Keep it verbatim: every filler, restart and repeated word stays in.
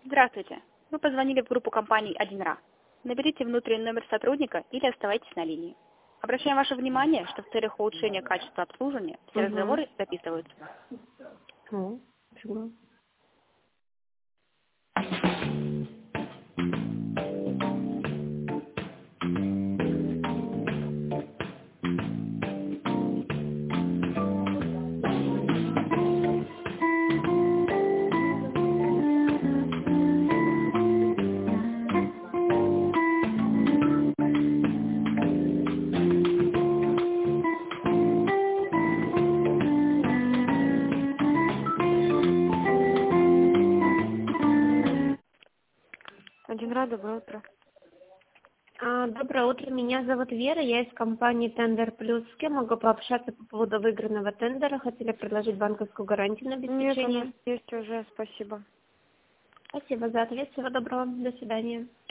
Здравствуйте. Вы позвонили в группу компаний один ра. Наберите внутренний номер сотрудника или оставайтесь на линии. Обращаем ваше внимание, что в целях улучшения качества обслуживания все Угу. разговоры записываются. О, фига. Один ра, доброе утро. А, доброе утро, меня зовут Вера, я из компании Тендер Плюс. С кем могу пообщаться по поводу выигранного тендера? Хотели предложить банковскую гарантию на Нет, у обеспечение. нас есть уже, спасибо. Спасибо за ответ, всего доброго, до свидания.